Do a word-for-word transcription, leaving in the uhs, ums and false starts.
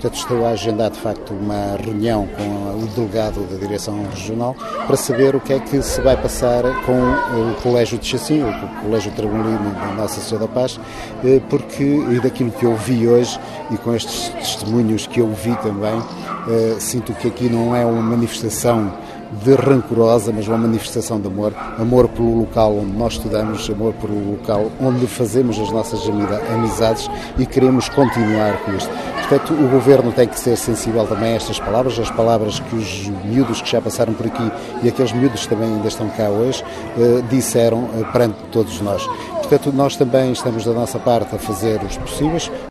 Portanto, estou a agendar, de facto, uma reunião com o delegado da Direção Regional para saber o que é que se vai passar com o Colégio de Chacim, o Colégio Tragulino da Nossa Senhora da Paz, porque, e daquilo que eu vi hoje, e com estes testemunhos que eu vi também, sinto que aqui não é uma manifestação de rancorosa, mas uma manifestação de amor, amor pelo local onde nós estudamos, amor pelo local onde fazemos as nossas amizades e queremos continuar com isto. Portanto, o Governo tem que ser sensível também a estas palavras, as palavras que os miúdos que já passaram por aqui e aqueles miúdos que também ainda estão cá hoje, eh, disseram eh, perante todos nós. Portanto, nós também estamos da nossa parte a fazer os possíveis.